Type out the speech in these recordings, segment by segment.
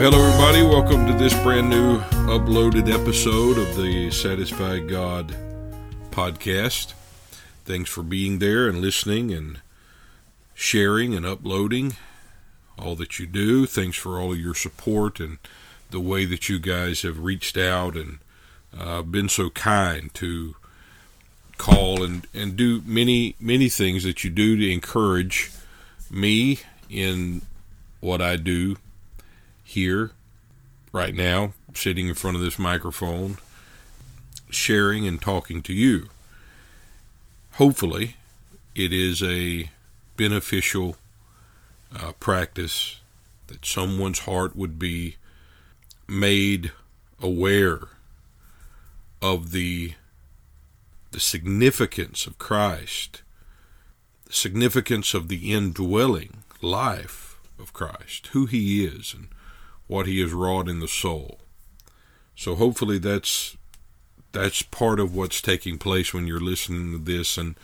Hello, everybody. Welcome to this brand new uploaded episode of the Satisfied God podcast. Thanks for being there and listening and sharing and uploading all that you do. Thanks for all of your support and the way that you guys have reached out and been so kind to call and do many things that you do to encourage me in what I do here right now, sitting in front of this microphone, sharing and talking to you. Hopefully, it is a beneficial practice that someone's heart would be made aware of the significance of Christ, the significance of the indwelling life of Christ, who He is and what He has wrought in the soul. So hopefully that's part of what's taking place when you're listening to this. And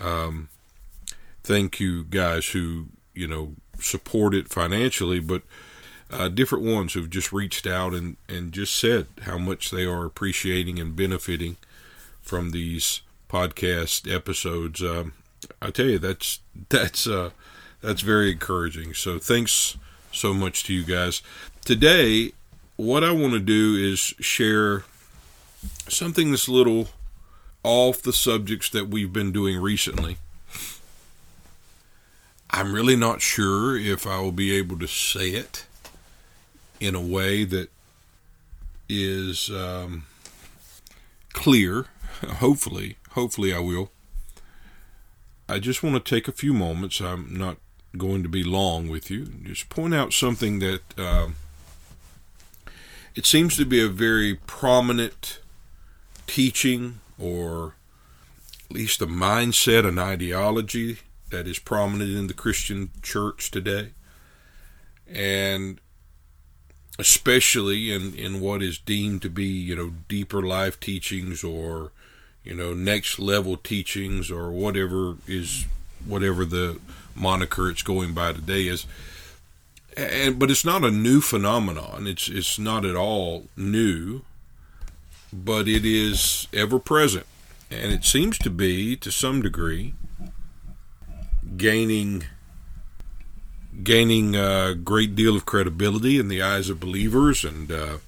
thank you guys who support it financially, but different ones who've just reached out and just said how much they are appreciating and benefiting from these podcast episodes. I tell you, that's very encouraging. So thanks so much to you guys. Today, what I want to do is share something that's a little off the subjects that we've been doing recently. I'm really not sure if I will be able to say it in a way that is clear. Hopefully I will. I just want to take a few moments. I'm not going to be long with you. Just point out something that it seems to be a very prominent teaching, or at least a mindset, an ideology that is prominent in the Christian church today, and especially in what is deemed to be, deeper life teachings, or, next level teachings, or whatever the moniker it's going by today is. But it's not a new phenomenon. It's not at all new, but it is ever present, and it seems to be, to some degree, gaining a great deal of credibility in the eyes of believers, and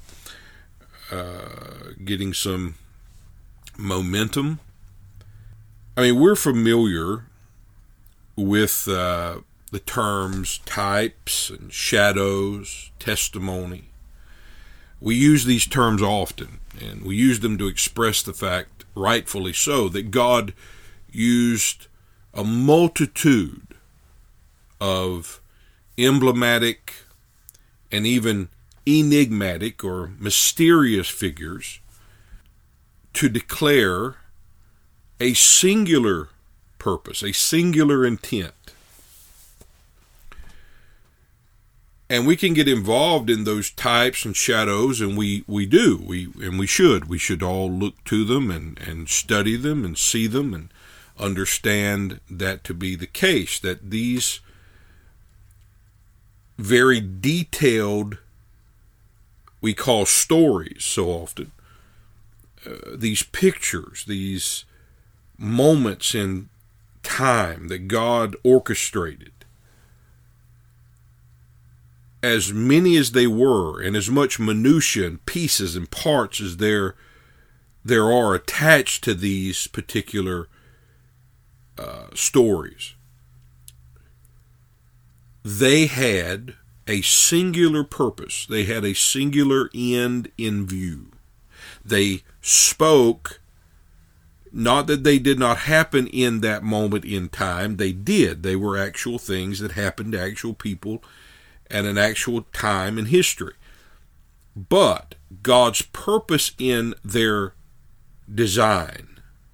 getting some momentum. I mean, we're familiar with the terms types and shadows, testimony. We use these terms often, and we use them to express the fact, rightfully so, that God used a multitude of emblematic and even enigmatic or mysterious figures to declare a singular purpose, a singular intent. And we can get involved in those types and shadows, and we do. We should. We should all look to them and study them and see them and understand that to be the case, that these very detailed, we call stories so often, these pictures, these moments in time that God orchestrated, as many as they were, and as much minutiae and pieces and parts as there are attached to these particular stories, they had a singular purpose. They had a singular end in view. They spoke, not that they did not happen in that moment in time. They did. They were actual things that happened to actual people at an actual time in history. But God's purpose in their design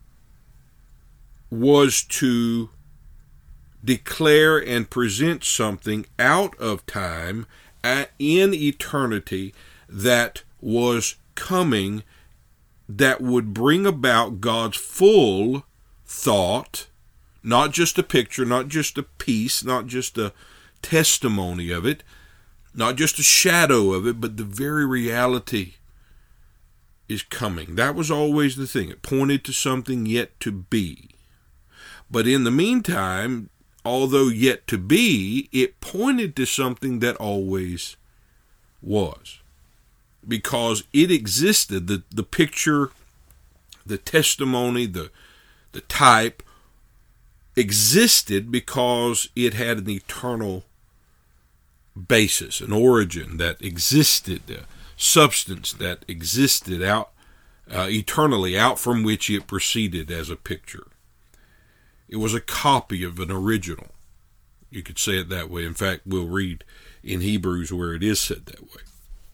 was to declare and present something out of time in eternity that was coming, that would bring about God's full thought, not just a picture, not just a piece, not just a testimony of it, Not just a shadow of it, but the very reality is coming. That was always the thing. It pointed to something yet to be. But in the meantime, although yet to be, it pointed to something that always was. Because it existed, the picture, the testimony, the type existed because it had an eternal basis, an origin that existed, a substance that existed out eternally, out from which it proceeded as a picture. It was a copy of an original. You could say it that way. In fact, we'll read in Hebrews where it is said that way.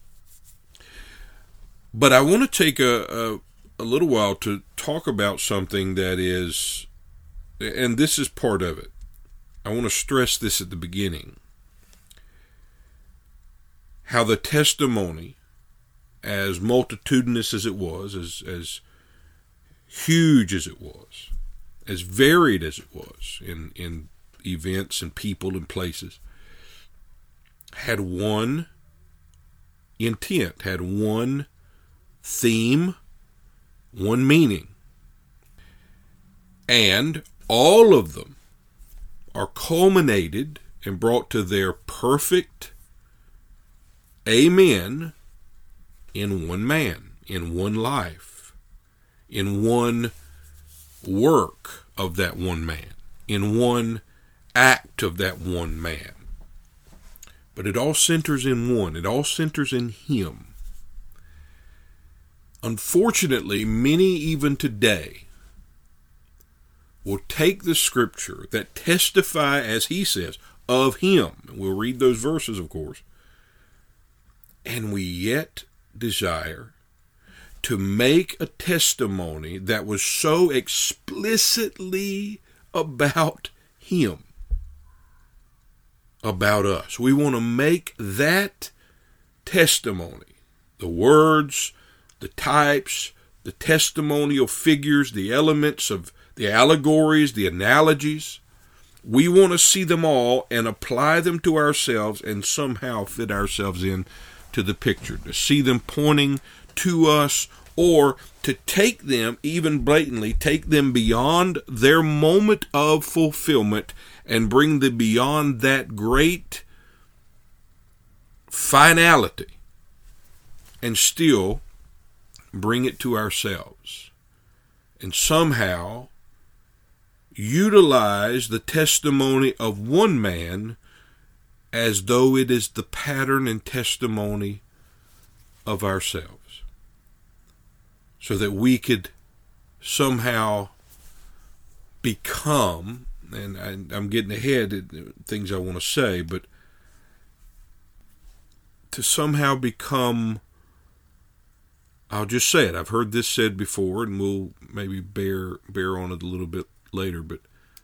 But I want to take a little while to talk about something that is, and this is part of it. I want to stress this at the beginning. How the testimony, as multitudinous as it was, as huge as it was, as varied as it was in events and people and places, had one intent, had one theme, one meaning. And all of them are culminated and brought to their perfect amen in one man, in one life, in one work of that one man, in one act of that one man. But it all centers in one. It all centers in Him. Unfortunately, many even today will take the scripture that testify, as he says, of Him. We'll read those verses, of course. And we yet desire to make a testimony that was so explicitly about Him, about us. We want to make that testimony, the words, the types, the testimonial figures, the elements of the allegories, the analogies, we want to see them all and apply them to ourselves and somehow fit ourselves in to the picture, to see them pointing to us, or to take them, even blatantly, take them beyond their moment of fulfillment and bring them beyond that great finality and still bring it to ourselves and somehow utilize the testimony of one man as though it is the pattern and testimony of ourselves, so that we could somehow become, and I'm getting ahead of things I want to say, but to somehow become, I'll just say it, I've heard this said before, and we'll maybe bear on it a little bit later, but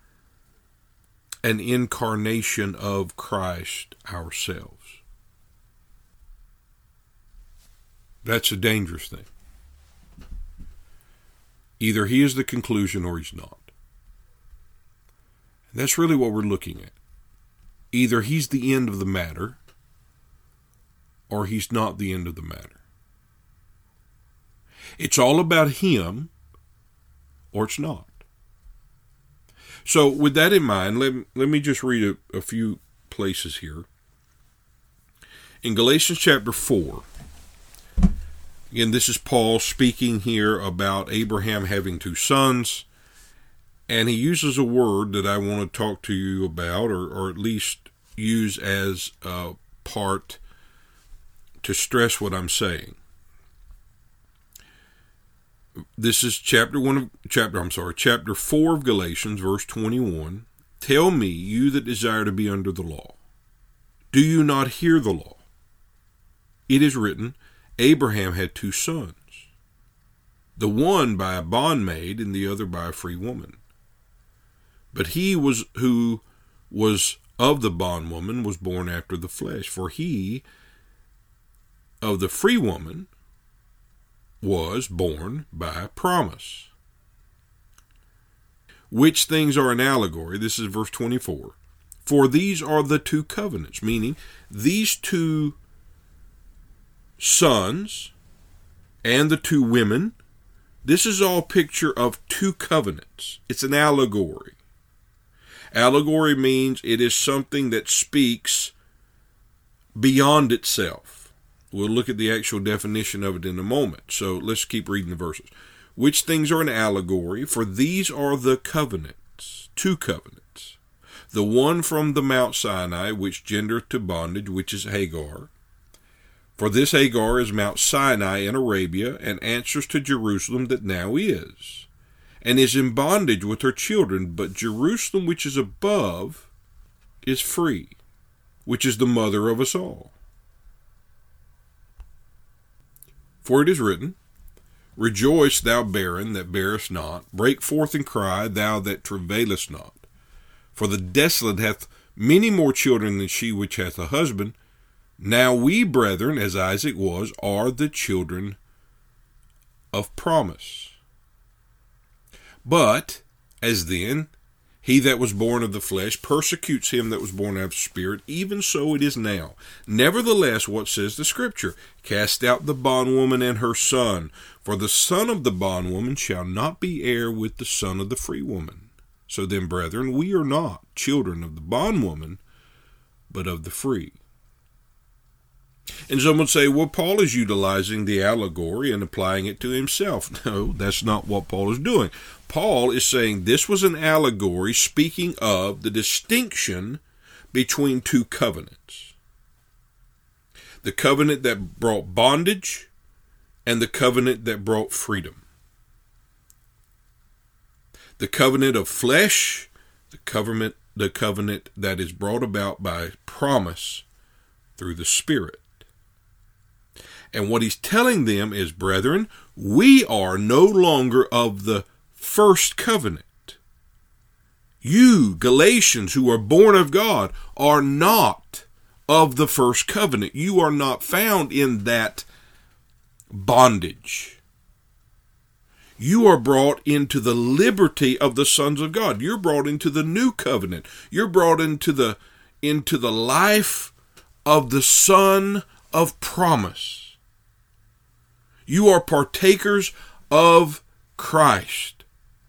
an incarnation of Christ ourselves. That's a dangerous thing. Either He is the conclusion or He's not. And that's really what we're looking at. Either He's the end of the matter or He's not the end of the matter. It's all about Him or it's not. So with that in mind, let me just read a few places here. In Galatians chapter 4, again, this is Paul speaking here about Abraham having two sons, and he uses a word that I want to talk to you about, or at least use as a part to stress what I'm saying. This is chapter 4 of Galatians, verse 21. Tell me, you that desire to be under the law, do you not hear the law? It is written, Abraham had two sons, the one by a bondmaid and the other by a free woman. But he who was of the bondwoman was born after the flesh, for he of the free woman was born by promise. Which things are an allegory? This is verse 24. For these are the two covenants, meaning these two sons and the two women, this is all picture of two covenants. It's an allegory. Allegory means it is something that speaks beyond itself. We'll look at the actual definition of it in a moment. So let's keep reading the verses. Which things are an allegory? For these are the covenants, two covenants. The one from the Mount Sinai, which gendereth to bondage, which is Hagar. For this Hagar is Mount Sinai in Arabia, and answers to Jerusalem that now is, and is in bondage with her children. But Jerusalem, which is above, is free, which is the mother of us all. For it is written, Rejoice, thou barren that bearest not. Break forth and cry, thou that travailest not. For the desolate hath many more children than she which hath a husband. Now we, brethren, as Isaac was, are the children of promise. But, as then, he that was born of the flesh persecutes him that was born of the Spirit, even so it is now. Nevertheless, what says the Scripture? Cast out the bondwoman and her son, for the son of the bondwoman shall not be heir with the son of the free woman. So then, brethren, we are not children of the bondwoman, but of the free. And some would say, well, Paul is utilizing the allegory and applying it to himself. No, that's not what Paul is doing. Paul is saying this was an allegory speaking of the distinction between two covenants. The covenant that brought bondage and the covenant that brought freedom. The covenant of flesh, the covenant that is brought about by promise through the Spirit. And what he's telling them is, brethren, we are no longer of the first covenant. You, Galatians, who are born of God, are not of the first covenant. You are not found in that bondage. You are brought into the liberty of the sons of God. You're brought into the new covenant. You're brought into the life of the Son of promise. You are partakers of Christ.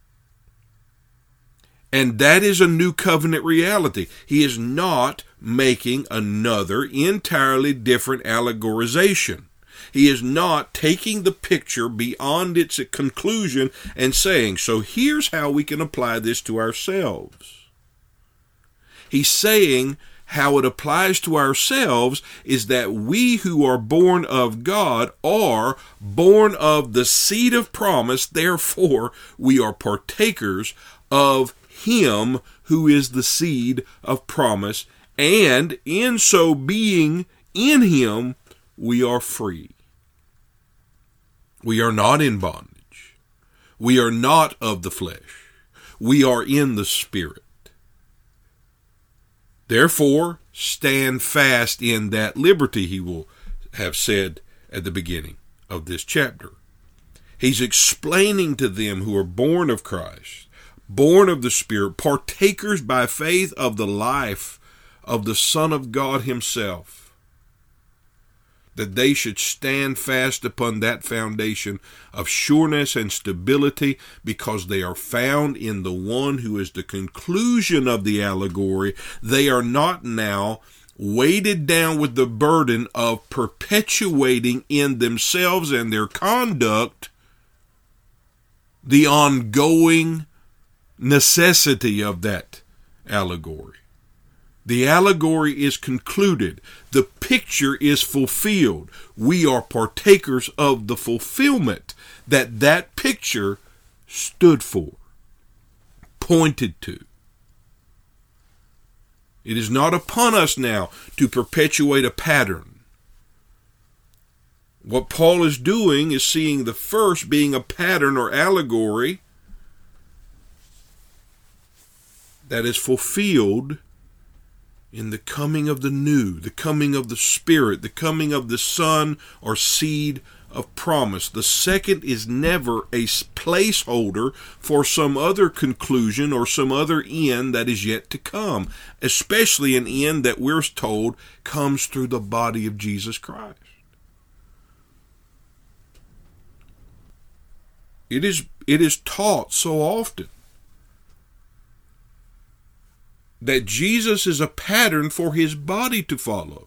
And that is a new covenant reality. He is not making another entirely different allegorization. He is not taking the picture beyond its conclusion and saying, so here's how we can apply this to ourselves. He's saying how it applies to ourselves is that we who are born of God are born of the seed of promise. Therefore, we are partakers of Him who is the seed of promise. And in so being in Him, we are free. We are not in bondage. We are not of the flesh. We are in the Spirit. Therefore, stand fast in that liberty, he will have said at the beginning of this chapter. He's explaining to them who are born of Christ, born of the Spirit, partakers by faith of the life of the Son of God Himself, that they should stand fast upon that foundation of sureness and stability, because they are found in the one who is the conclusion of the allegory. They are not now weighted down with the burden of perpetuating in themselves and their conduct the ongoing necessity of that allegory. The allegory is concluded. The picture is fulfilled. We are partakers of the fulfillment that picture stood for, pointed to. It is not upon us now to perpetuate a pattern. What Paul is doing is seeing the first being a pattern or allegory that is fulfilled in the coming of the new, the coming of the Spirit, the coming of the Son or seed of promise. The second is never a placeholder for some other conclusion or some other end that is yet to come, especially an end that we're told comes through the body of Jesus Christ. It is taught so often that Jesus is a pattern for his body to follow.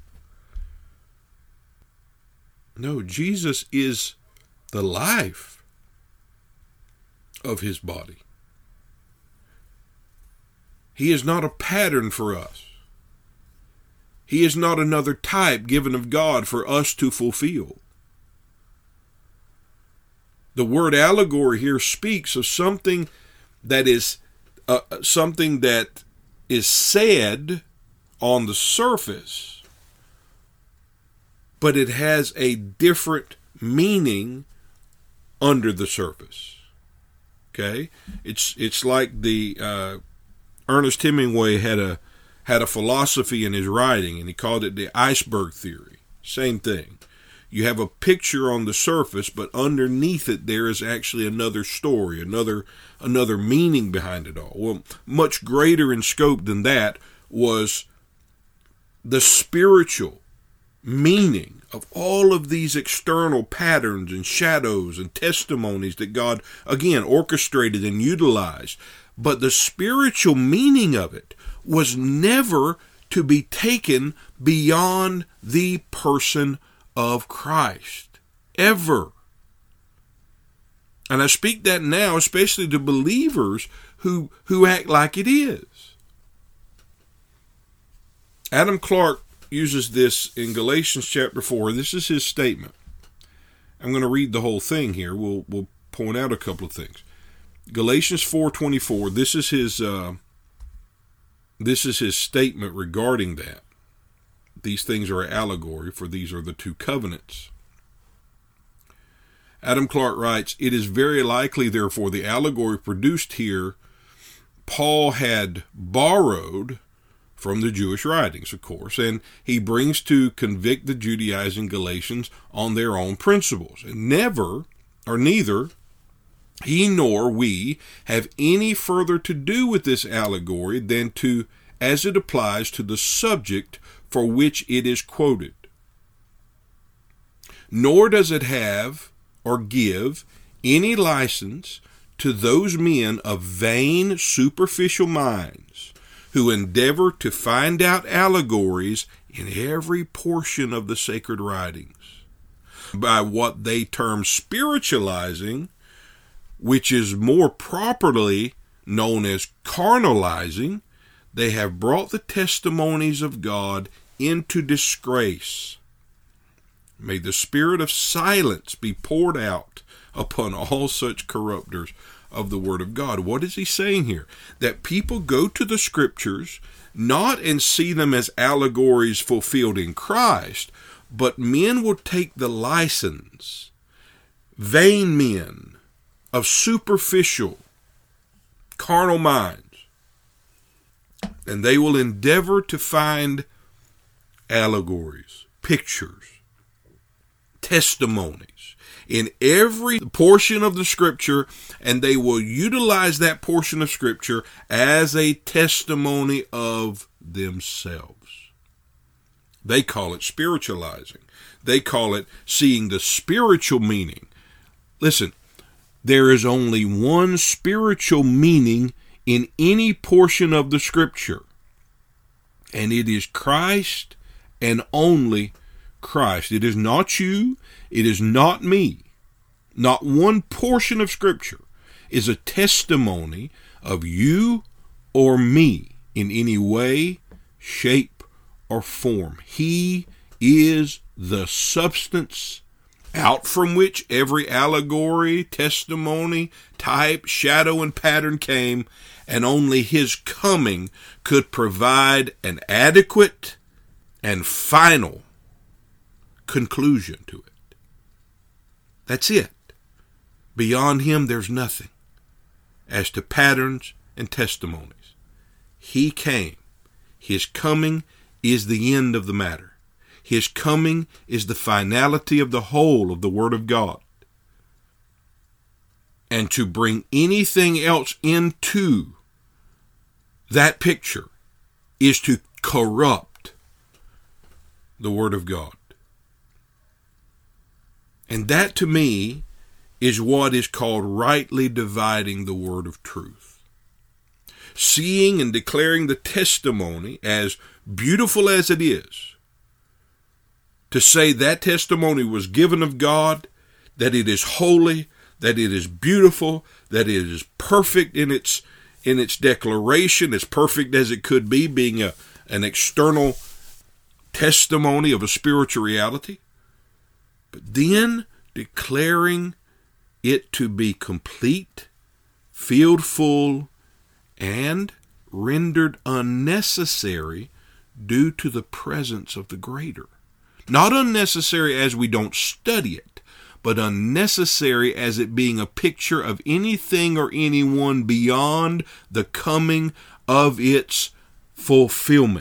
No, Jesus is the life of his body. He is not a pattern for us. He is not another type given of God for us to fulfill. The word allegory here speaks of something that is said on the surface, but it has a different meaning under the surface. Okay, it's like the Ernest Hemingway had a philosophy in his writing, and he called it the iceberg theory. Same thing. You have a picture on the surface, but underneath it there is actually another story, another meaning behind it all. Well, much greater in scope than that was the spiritual meaning of all of these external patterns and shadows and testimonies that God, again, orchestrated and utilized. But the spiritual meaning of it was never to be taken beyond the person of Christ, ever. And I speak that now, especially to believers who act like it is. Adam Clarke uses this in Galatians chapter 4. This is his statement. I'm going to read the whole thing here. We'll point out a couple of things. Galatians 4:24. This is his statement regarding that. These things are an allegory, for these are the two covenants. Adam Clarke writes, "It is very likely, therefore, the allegory produced here, Paul had borrowed from the Jewish writings, of course, and he brings to convict the Judaizing Galatians on their own principles. And neither he nor we have any further to do with this allegory than as it applies to the subject for which it is quoted. Nor does it have or give any license to those men of vain, superficial minds who endeavor to find out allegories in every portion of the sacred writings by what they term spiritualizing, which is more properly known as carnalizing. They have brought the testimonies of God into disgrace. May the spirit of silence be poured out upon all such corrupters of the word of God." What is he saying here? That people go to the scriptures not and see them as allegories fulfilled in Christ, but men will take the license, vain men of superficial, carnal minds, and they will endeavor to find allegories, pictures, testimonies in every portion of the scripture, and they will utilize that portion of scripture as a testimony of themselves. They call it spiritualizing. They call it seeing the spiritual meaning. Listen, there is only one spiritual meaning in any portion of the scripture, and it is Christ and only Christ. It is not you. It is not me. Not one portion of scripture is a testimony of you or me in any way, shape, or form. He is the substance out from which every allegory, testimony, type, shadow, and pattern came, and only his coming could provide an adequate and final conclusion to it. That's it. Beyond him, there's nothing. As to patterns and testimonies, he came. His coming is the end of the matter. His coming is the finality of the whole of the Word of God. And to bring anything else into that picture is to corrupt the Word of God. And that to me is what is called rightly dividing the word of truth. Seeing and declaring the testimony, as beautiful as it is, to say that testimony was given of God, that it is holy, that it is beautiful, that it is perfect in its declaration, as perfect as it could be, being an external testimony of a spiritual reality. But then declaring it to be complete, filled full, and rendered unnecessary due to the presence of the greater. Not unnecessary as we don't study it, but unnecessary as it being a picture of anything or anyone beyond the coming of its fulfillment.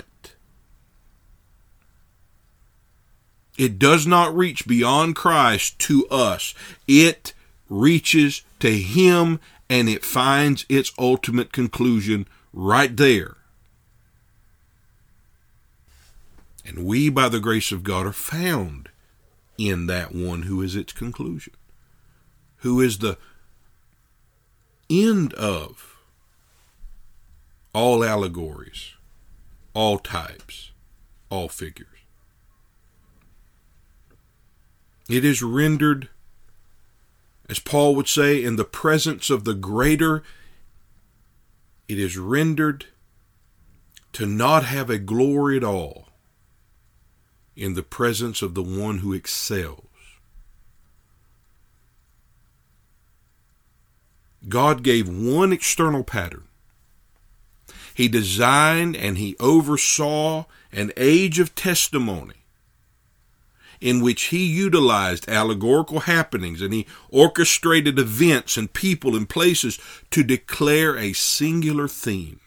It does not reach beyond Christ to us. It reaches to Him, and it finds its ultimate conclusion right there. And we, by the grace of God, are found in that one who is its conclusion, who is the end of all allegories, all types, all figures. It is rendered, as Paul would say, in the presence of the greater. It is rendered to not have a glory at all in the presence of the one who excels. God gave one external pattern. He designed and He oversaw an age of testimony in which He utilized allegorical happenings, and He orchestrated events and people and places to declare a singular theme.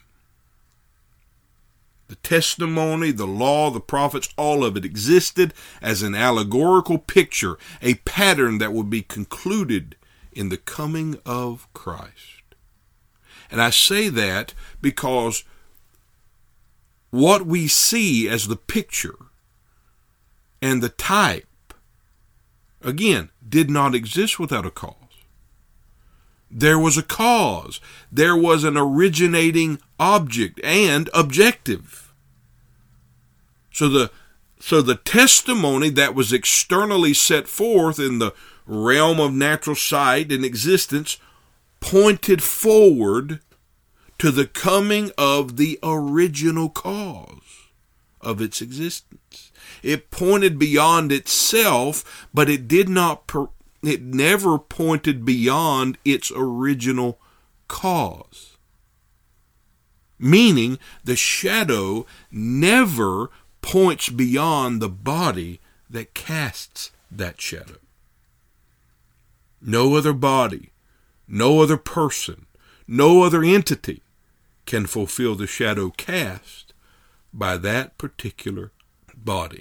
The testimony, the law, the prophets, all of it existed as an allegorical picture, a pattern that would be concluded in the coming of Christ. And I say that because what we see as the picture and the type, again, did not exist without a cause. There was a cause. There was an originating object and objective. So the testimony that was externally set forth in the realm of natural sight and existence pointed forward to the coming of the original cause of its existence. It pointed beyond itself, but it never pointed beyond its original cause. Meaning, the shadow never points beyond the body that casts that shadow. No other body, no other person, no other entity can fulfill the shadow cast by that particular body.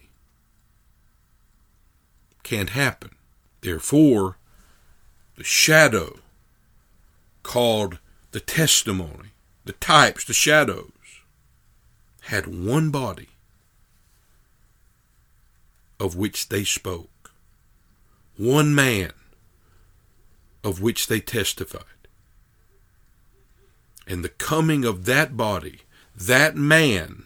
Can't happen. Therefore, the shadow called the testimony, the types, the shadows, had one body of which they spoke, one man of which they testified. And the coming of that body, that man,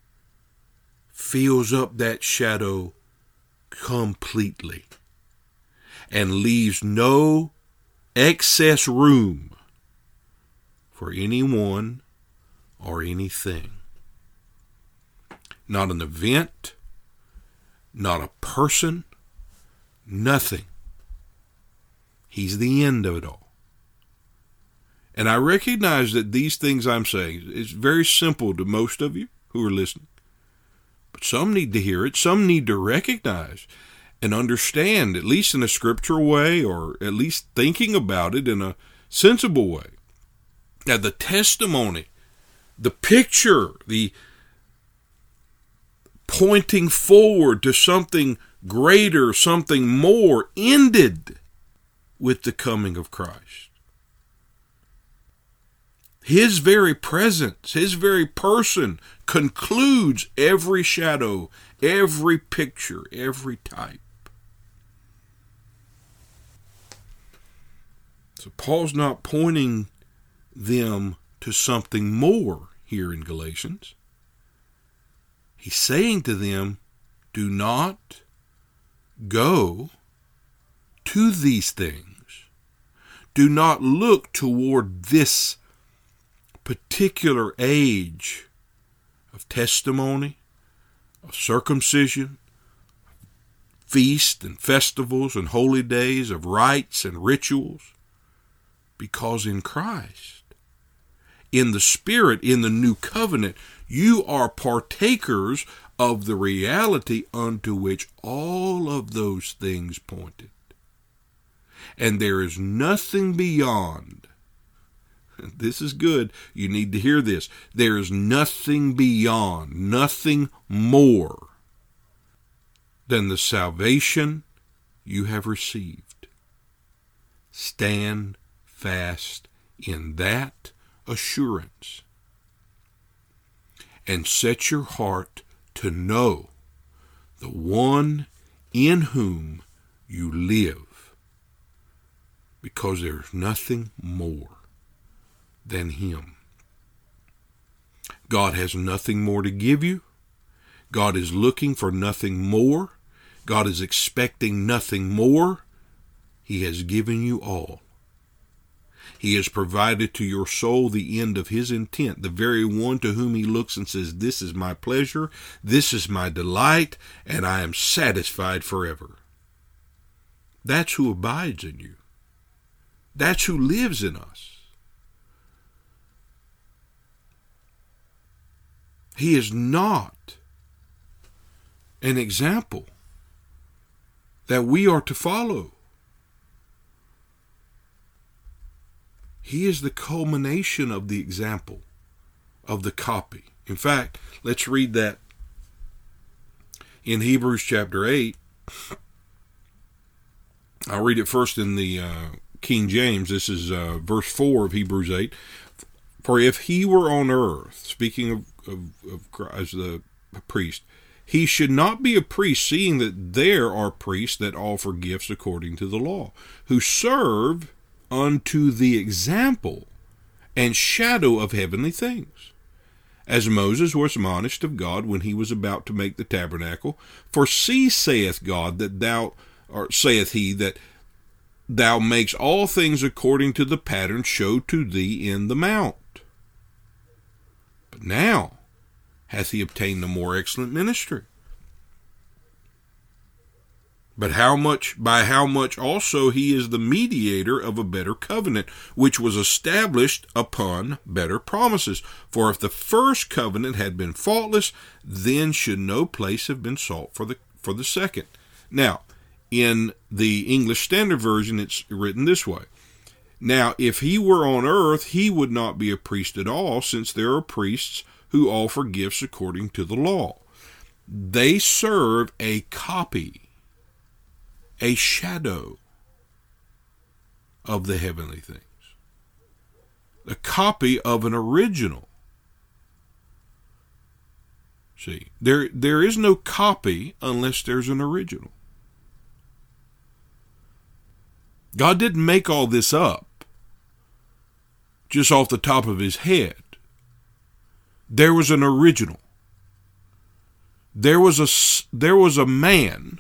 fills up that shadow completely and leaves no excess room for anyone or anything. Not an event, not a person, nothing. He's the end of it all. And I recognize that these things I'm saying is very simple to most of you who are listening. But some need to hear it. Some need to recognize and understand, at least in a scriptural way, or at least thinking about it in a sensible way, that the testimony, the picture, the pointing forward to something greater, something more, ended with the coming of Christ. His very presence, his very person concludes every shadow, every picture, every type. So Paul's not pointing them to something more here in Galatians. He's saying to them, do not go to these things. Do not look toward this particular age of testimony, of circumcision, feasts and festivals and holy days, of rites and rituals, because in Christ, in the Spirit, in the new covenant, you are partakers of the reality unto which all of those things pointed. And there is nothing beyond. This is good. You need to hear this. There is nothing beyond, nothing more than the salvation you have received. Stand fast in that assurance and set your heart to know the one in whom you live, because there's nothing more than him. God has nothing more to give you. God is looking for nothing more. God is expecting nothing more. He has given you all. He has provided to your soul the end of his intent, the very one to whom he looks and says, this is my pleasure, this is my delight, and I am satisfied forever. That's who abides in you. That's who lives in us. He is not an example that we are to follow. He is the culmination of the example, of the copy. In fact, let's read that in Hebrews chapter 8. I'll read it first in the King James. This is verse 4 of Hebrews 8. For if he were on earth, speaking of Christ as the priest, he should not be a priest, seeing that there are priests that offer gifts according to the law, who serve unto the example and shadow of heavenly things. As Moses was admonished of God when he was about to make the tabernacle, for see, saith God, that thou, or saith he, that thou makes all things according to the pattern showed to thee in the mount. But now hath he obtained a more excellent ministry. But by how much also he is the mediator of a better covenant, which was established upon better promises. For if the first covenant had been faultless, then should no place have been sought for the second. Now, in the English Standard Version, it's written this way. Now, if he were on earth, he would not be a priest at all, since there are priests who offer gifts according to the law. They serve a copy, a shadow of the heavenly things, a copy of an original. See, there is no copy unless there's an original. God didn't make all this up just off the top of his head. There was an original. There was a man.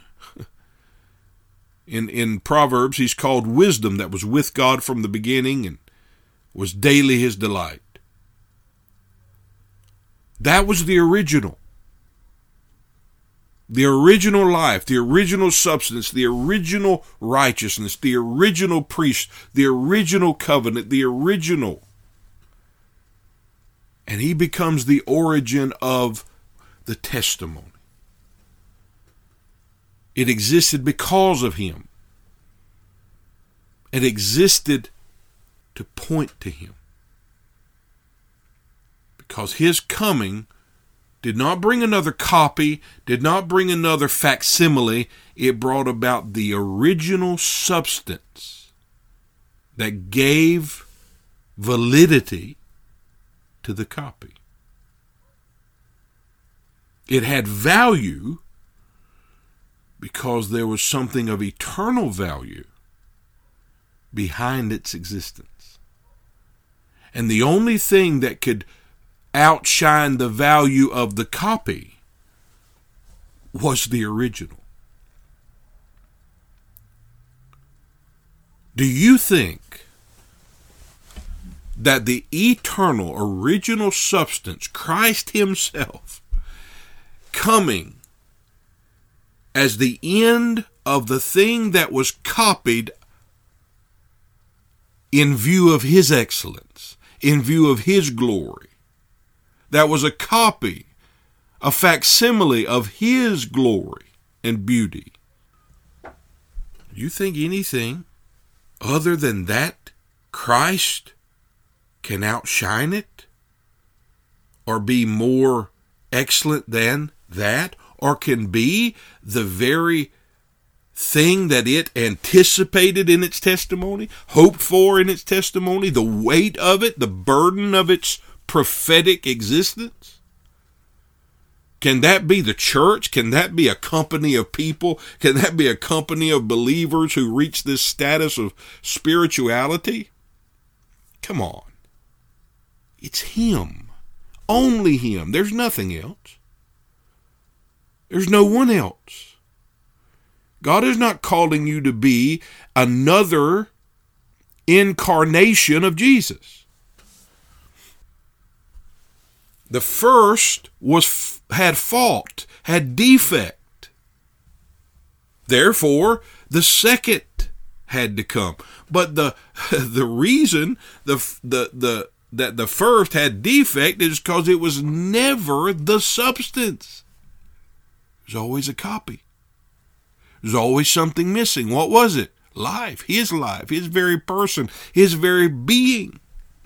In Proverbs, he's called wisdom, that was with God from the beginning and was daily his delight. That was the original. The original life, the original substance, the original righteousness, the original priest, the original covenant, the original. And he becomes the origin of the testimony. It existed because of him. It existed to point to him. Because his coming did not bring another copy, did not bring another facsimile. It brought about the original substance that gave validity to the copy. It had value because there was something of eternal value behind its existence. And the only thing that could outshine the value of the copy was the original. Do you think that the eternal original substance, Christ himself, coming as the end of the thing that was copied in view of his excellence, in view of his glory, that was a copy, a facsimile of his glory and beauty, you think anything other than that Christ can outshine it or be more excellent than that, or can be the very thing that it anticipated in its testimony, hoped for in its testimony, the weight of it, the burden of its prophetic existence? Can that be the church? Can that be a company of people? Can that be a company of believers who reach this status of spirituality? Come on. It's him. Only him. There's nothing else. There's no one else. God is not calling you to be another incarnation of Jesus. The first had fault, had defect. Therefore, the second had to come. But the reason that the first had defect is because it was never the substance. There's always a copy. There's always something missing. What was it? Life, his very person, his very being.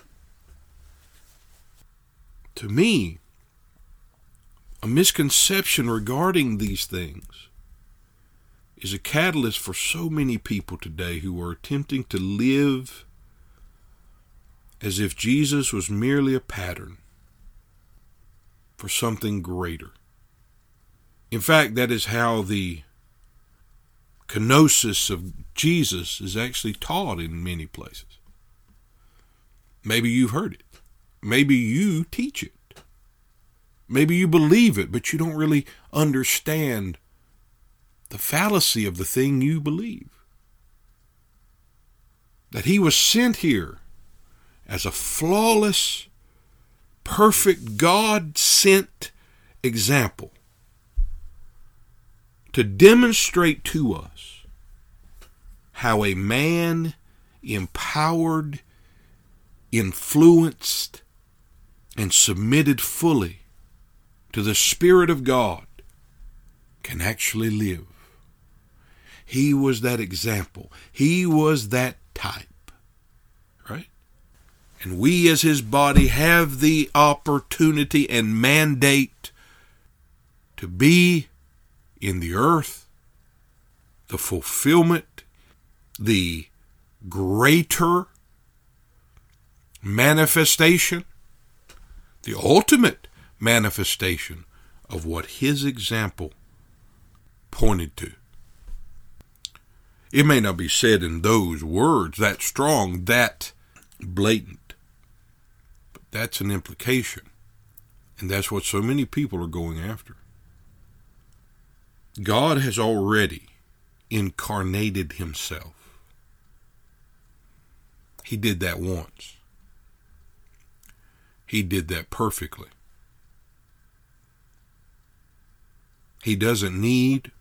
To me, a misconception regarding these things is a catalyst for so many people today who are attempting to live as if Jesus was merely a pattern for something greater. In fact, that is how the kenosis of Jesus is actually taught in many places. Maybe you've heard it. Maybe you teach it. Maybe you believe it, but you don't really understand the fallacy of the thing you believe. That he was sent here as a flawless, perfect, God-sent example to demonstrate to us how a man empowered, influenced, and submitted fully to the Spirit of God can actually live. He was that example. He was that type, right? And we as his body have the opportunity and mandate to be in the earth, the fulfillment, the greater manifestation, the ultimate manifestation of what his example pointed to. It may not be said in those words, that strong, that blatant, but that's an implication. And that's what so many people are going after. God has already incarnated himself. He did that once. He did that perfectly. He doesn't need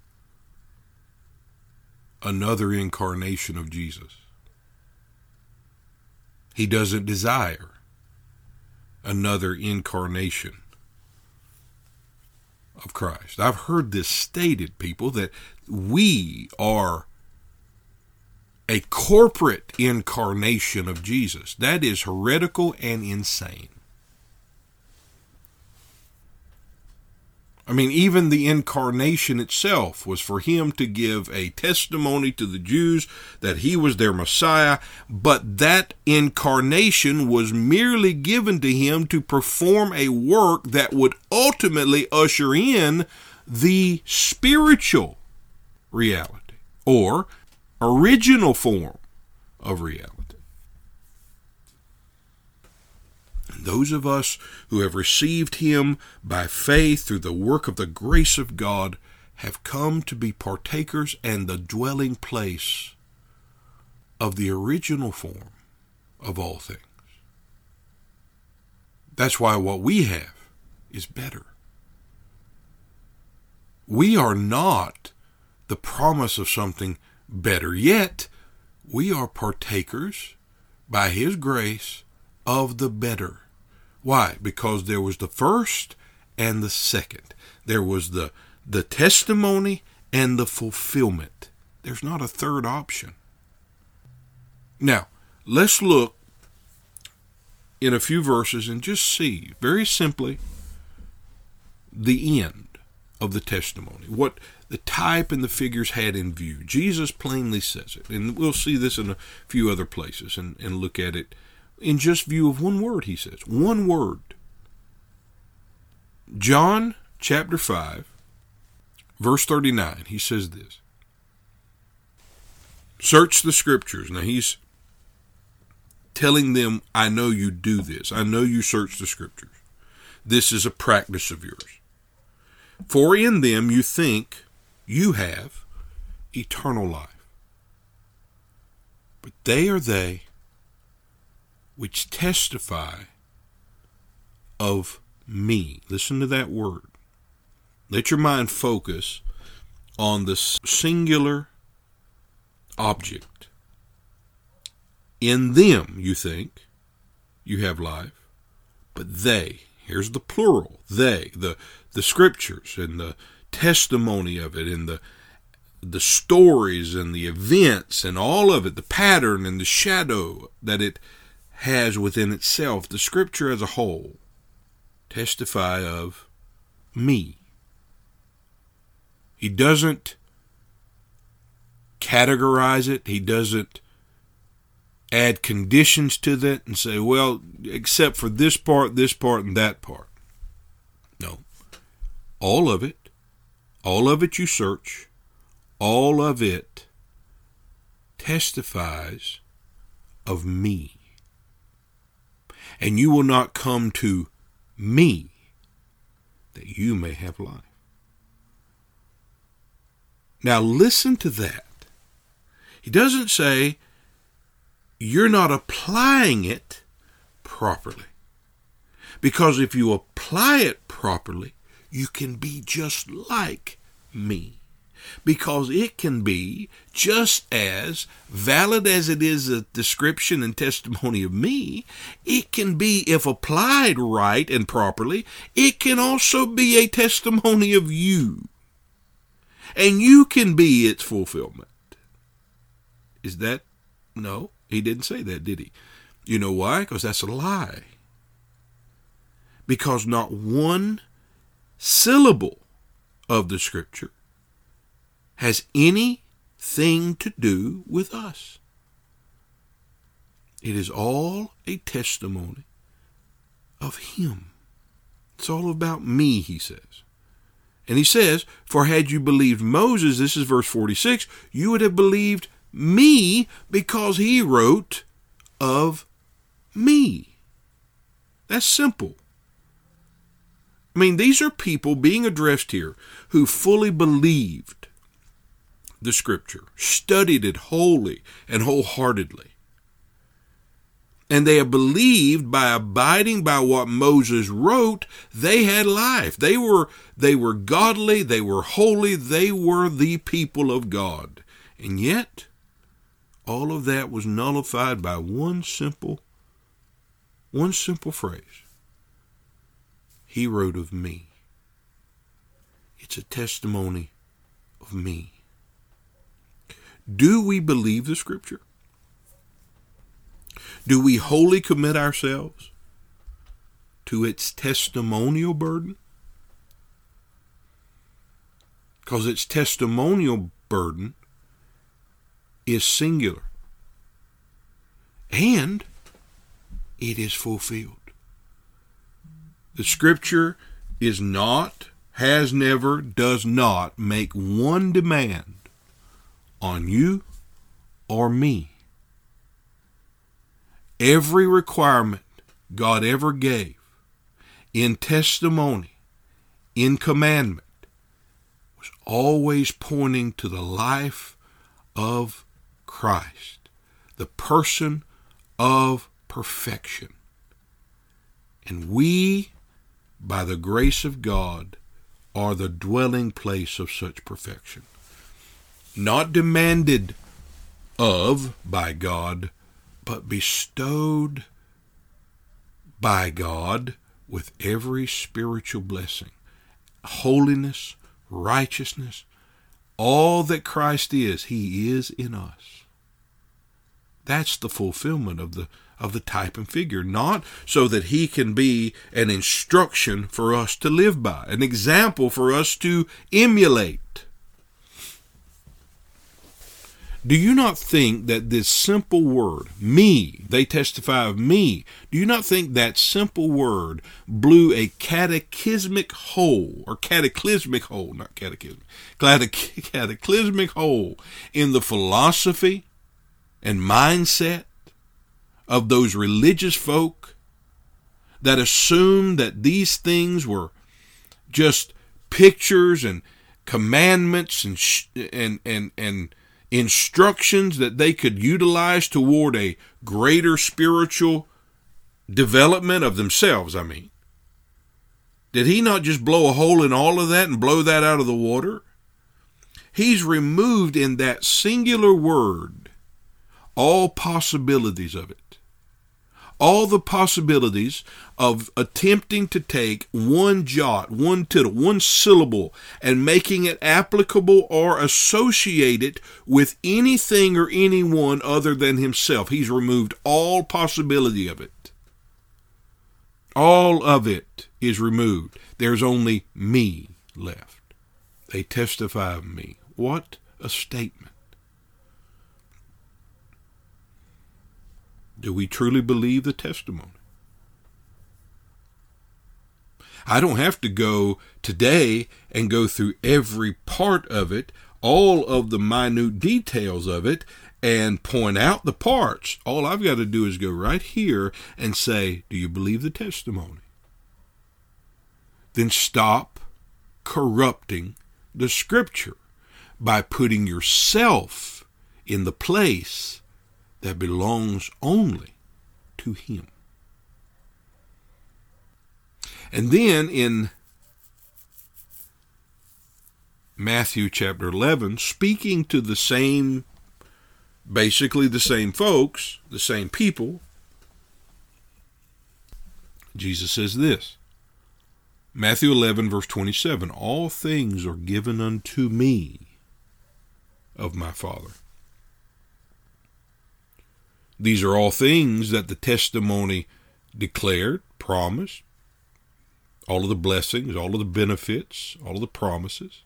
another incarnation of Jesus. He doesn't desire another incarnation of Christ. I've heard this stated, people, that we are a corporate incarnation of Jesus. That is heretical and insane. I mean, even the incarnation itself was for him to give a testimony to the Jews that he was their Messiah, but that incarnation was merely given to him to perform a work that would ultimately usher in the spiritual reality, or original form of reality. Those of us who have received him by faith through the work of the grace of God have come to be partakers and the dwelling place of the original form of all things. That's why what we have is better. We are not the promise of something better, yet we are partakers by his grace of the better. Why? Because there was the first and the second. There was the testimony and the fulfillment. There's not a third option. Now, let's look in a few verses and just see, very simply, the end of the testimony. What the type and the figures had in view. Jesus plainly says it. And we'll see this in a few other places and look at it in just view of one word, he says. One word. John chapter 5, verse 39, he says this. Search the scriptures. Now he's telling them, I know you do this. I know you search the scriptures. This is a practice of yours. For in them you think you have eternal life. But they are they which testify of me. Listen to that word. Let your mind focus on the singular object. In them, you think, you have life, but they, here's the plural, they, the scriptures and the testimony of it and the stories and the events and all of it, the pattern and the shadow that it has within itself, the scripture as a whole, testify of me. He doesn't categorize it. He doesn't add conditions to that and say, well, except for this part, and that part. No. All of it you search, all of it testifies of me. And you will not come to me that you may have life. Now listen to that. He doesn't say you're not applying it properly. Because if you apply it properly, you can be just like me. Because it can be just as valid as it is a description and testimony of me. It can be, if applied right and properly, it can also be a testimony of you. And you can be its fulfillment. Is that? No, he didn't say that, did he? You know why? Because that's a lie. Because not one syllable of the scripture has anything to do with us. It is all a testimony of him. It's all about me, he says. And he says, for had you believed Moses, this is verse 46, you would have believed me because he wrote of me. That's simple. I mean, these are people being addressed here who fully believed the scripture, studied it wholly and wholeheartedly. And they have believed by abiding by what Moses wrote, they had life. They were godly, they were holy, they were the people of God. And yet, all of that was nullified by one simple phrase. He wrote of me. It's a testimony of me. Do we believe the scripture? Do we wholly commit ourselves to its testimonial burden? because its testimonial burden is singular. And it is fulfilled. The Scripture is not, has never, does not make one demand on you or me. Every requirement God ever gave in testimony, in commandment, was always pointing to the life of Christ, the person of perfection. And we, by the grace of God, are the dwelling place of such perfection. Not demanded of by God, but bestowed by God with every spiritual blessing. Holiness, righteousness, all that Christ is, He is in us. That's the fulfillment of the type and figure, not so that He can be an instruction for us to live by, an example for us to emulate. Do you not think that this simple word, me, they testify of me, do you not think that simple word blew a cataclysmic hole in the philosophy and mindset of those religious folk that assumed that these things were just pictures and commandments and instructions that they could utilize toward a greater spiritual development of themselves, Did He not just blow a hole in all of that and blow that out of the water? He's removed in that singular word all possibilities of it. All the possibilities of attempting to take one jot, one tittle, one syllable, and making it applicable or associated with anything or anyone other than Himself. He's removed all possibility of it. All of it is removed. There's only me left. They testify of me. What a statement. Do we truly believe the testimony? I don't have to go today and go through every part of it, all of the minute details of it, and point out the parts. All I've got to do is go right here and say, do you believe the testimony? Then stop corrupting the Scripture by putting yourself in the place that belongs only to Him. And then in Matthew chapter 11, speaking to the same, basically the same folks, the same people, Jesus says this, Matthew 11 verse 27, all things are given unto me of my Father. These are all things that the testimony declared, promised, all of the blessings, all of the benefits, all of the promises.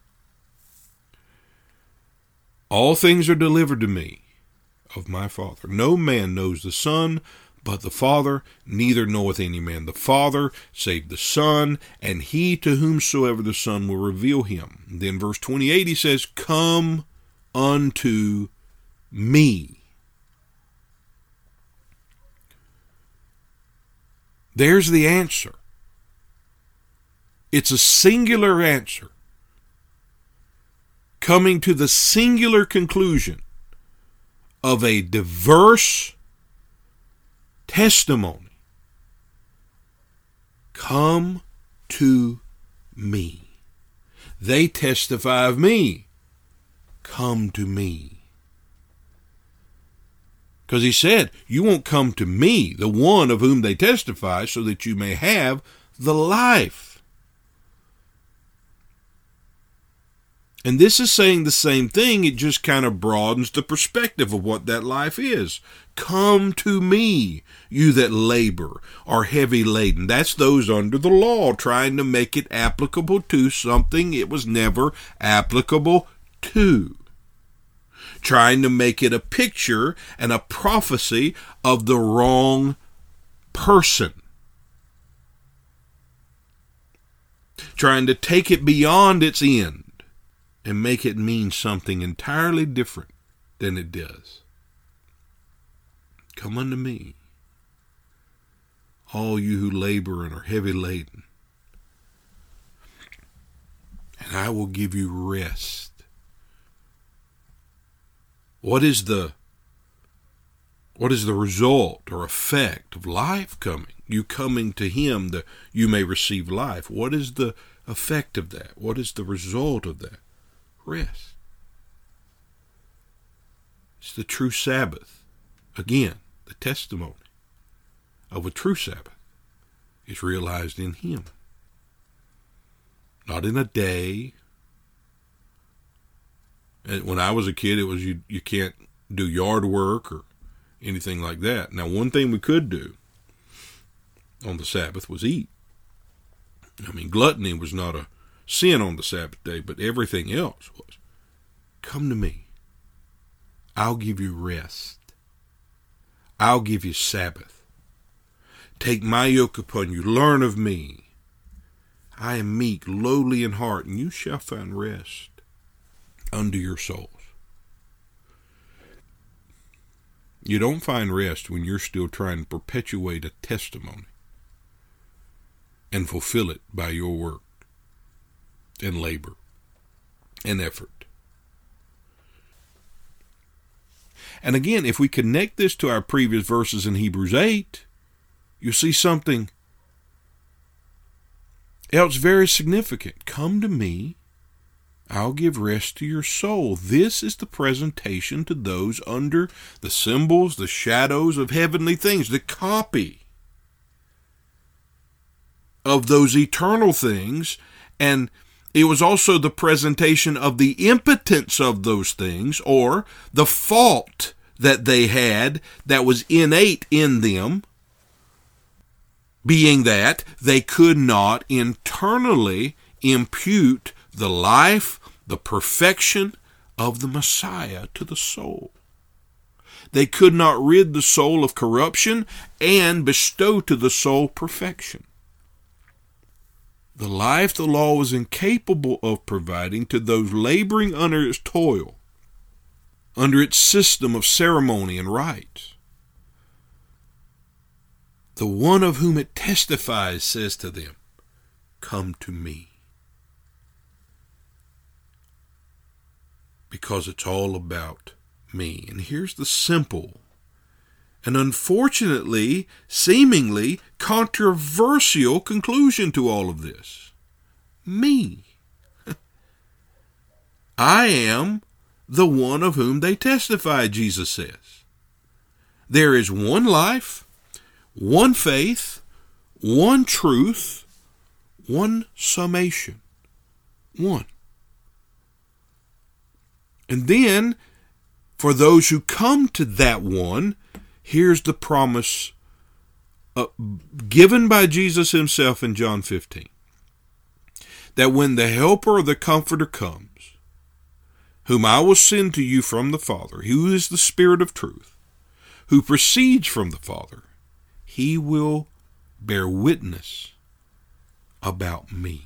All things are delivered to me of my Father. No man knows the Son but the Father, neither knoweth any man the Father, save the Son, and he to whomsoever the Son will reveal him. And then verse 28, he says, come unto me. There's the answer. It's a singular answer, coming to the singular conclusion of a diverse testimony. Come to me. They testify of me. Come to me. Because he said, you won't come to me, the one of whom they testify, so that you may have the life. And this is saying the same thing. It just kind of broadens the perspective of what that life is. Come to me, you that labor are heavy laden. That's those under the law trying to make it applicable to something it was never applicable to. Trying to make it a picture and a prophecy of the wrong person. Trying to take it beyond its end and make it mean something entirely different than it does. Come unto me, all you who labor and are heavy laden, and I will give you rest. What is the result or effect of life coming? You coming to him that you may receive life. What is the effect of that? What is the result of that? Rest. It's the true Sabbath. Again, the testimony of a true Sabbath is realized in him. Not in a day. And when I was a kid, it was you can't do yard work or anything like that. Now, one thing we could do on the Sabbath was eat. I mean, gluttony was not a sin on the Sabbath day, but everything else was. Come to me. I'll give you rest. I'll give you Sabbath. Take my yoke upon you. Learn of me. I am meek, lowly in heart, and you shall find rest unto your souls. You don't find rest when you're still trying to perpetuate a testimony and fulfill it by your work and labor and effort. And again, if we connect this to our previous verses in Hebrews 8, you see something else very significant. Come to me, I'll give rest to your soul. This is the presentation to those under the symbols, the shadows of heavenly things, the copy of those eternal things. And it was also the presentation of the impotence of those things, or the fault that they had that was innate in them, being that they could not internally impute the life, the perfection of the Messiah to the soul. They could not rid the soul of corruption and bestow to the soul perfection. The life the law was incapable of providing to those laboring under its toil, under its system of ceremony and rites. The one of whom it testifies says to them, come to me. Because it's all about me. And here's the simple and unfortunately, seemingly controversial conclusion to all of this. Me. I am the one of whom they testify, Jesus says. There is one life, one faith, one truth, one summation. One. And then, for those who come to that one, here's the promise given by Jesus himself in John 15. That when the Helper or the Comforter comes, whom I will send to you from the Father, who is the Spirit of truth, who proceeds from the Father, he will bear witness about me.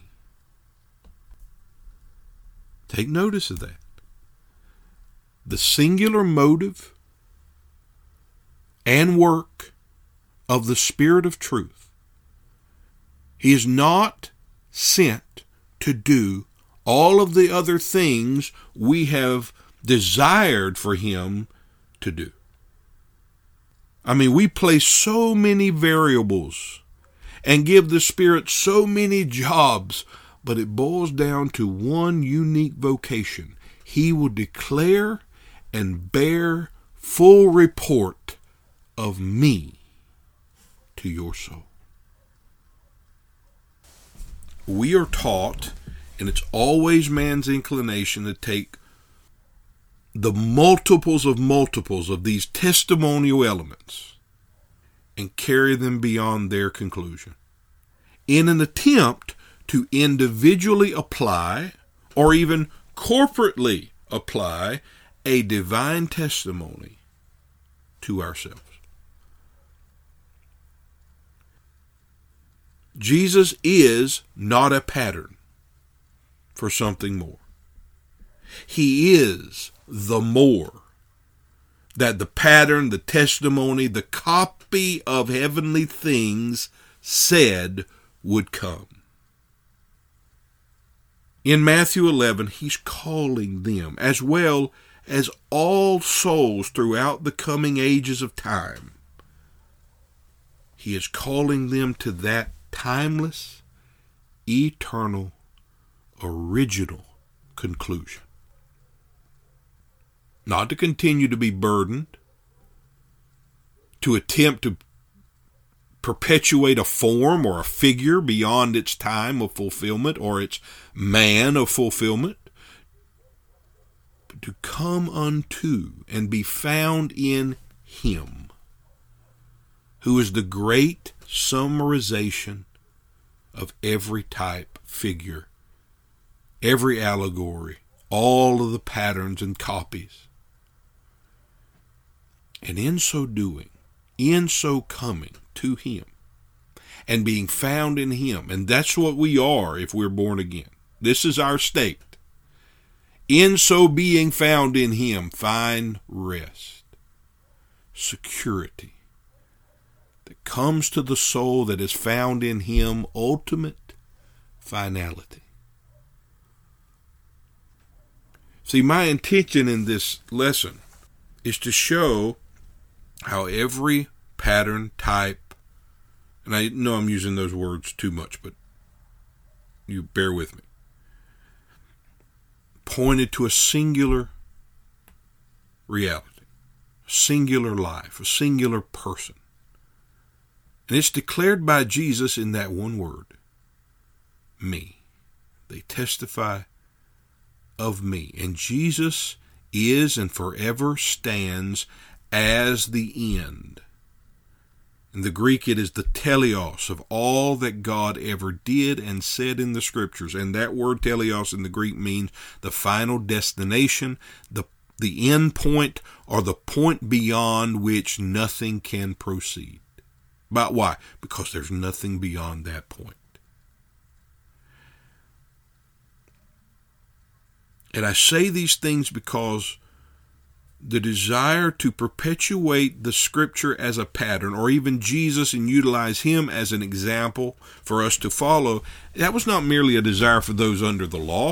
Take notice of that. The singular motive and work of the Spirit of truth. He is not sent to do all of the other things we have desired for him to do. I mean, we place so many variables and give the Spirit so many jobs, but it boils down to one unique vocation. He will declare and bear full report of me to your soul. We are taught And it's always man's inclination to take the multiples of these testimonial elements and carry them beyond their conclusion in an attempt to individually apply or even corporately apply a divine testimony to ourselves. Jesus is not a pattern for something more. He is the more that the pattern, the testimony, the copy of heavenly things said would come. In Matthew 11, he's calling them, as well as all souls throughout the coming ages of time. He is calling them to that timeless, eternal, original conclusion. Not to continue to be burdened, to attempt to perpetuate a form or a figure beyond its time of fulfillment or its man of fulfillment, but to come unto and be found in Him, who is the great summarization of every type, figure, every allegory, all of the patterns and copies. And in so doing, in so coming to Him, and being found in Him, and that's what we are if we're born again. This is our state. In so being found in Him, find rest, security, that comes to the soul that is found in Him, ultimate finality. See, my intention in this lesson is to show how every pattern, type, and I know I'm using those words too much, but you bear with me, pointed to a singular reality, a singular life, a singular person. And it's declared by Jesus in that one word, me. They testify of me. And Jesus is and forever stands as the end. In the Greek, it is the teleos of all that God ever did and said in the Scriptures. And that word teleos in the Greek means the final destination, the end point, or the point beyond which nothing can proceed. But why? Because there's nothing beyond that point. And I say these things because the desire to perpetuate the Scripture as a pattern, or even Jesus and utilize Him as an example for us to follow, that was not merely a desire for those under the law,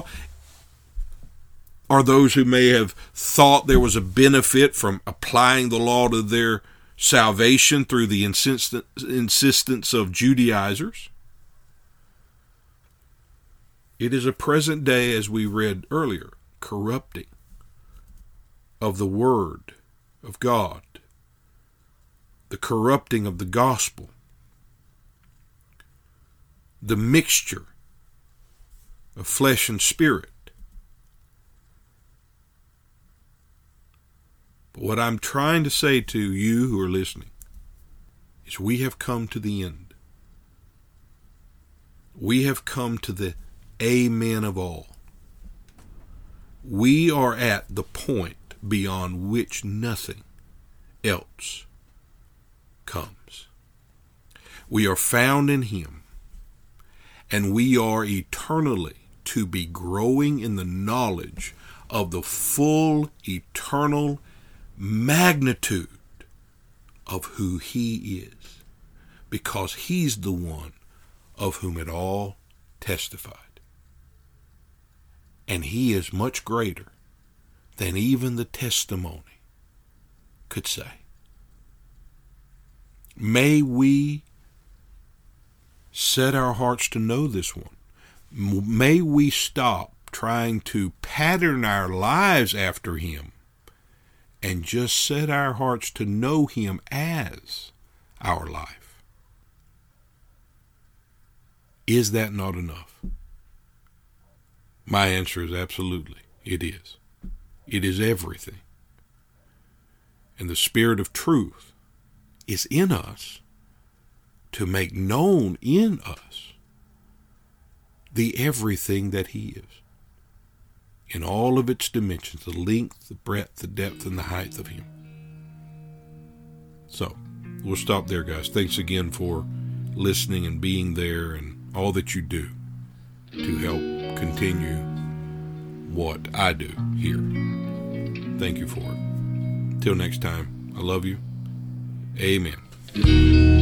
or those who may have thought there was a benefit from applying the law to their salvation through the insistence of Judaizers. It is a present day, as we read earlier, corrupting of the Word of God, the corrupting of the gospel, the mixture of flesh and spirit. But what I'm trying to say to you who are listening is we have come to the end. We have come to the amen of all. We are at the point beyond which nothing else comes. We are found in Him, and we are eternally to be growing in the knowledge of the full eternal magnitude of who He is, because He's the one of whom it all testified. And He is much greater than even the testimony could say. May we set our hearts to know this one. May we stop trying to pattern our lives after Him and just set our hearts to know Him as our life. Is that not enough? My answer is absolutely, it is. It is everything. And the Spirit of truth is in us to make known in us the everything that He is, in all of its dimensions, the length, the breadth, the depth, and the height of Him. So, we'll stop there, guys. Thanks again for listening and being there and all that you do to help continue what I do here. Thank you for it. Till next time, I love you. Amen.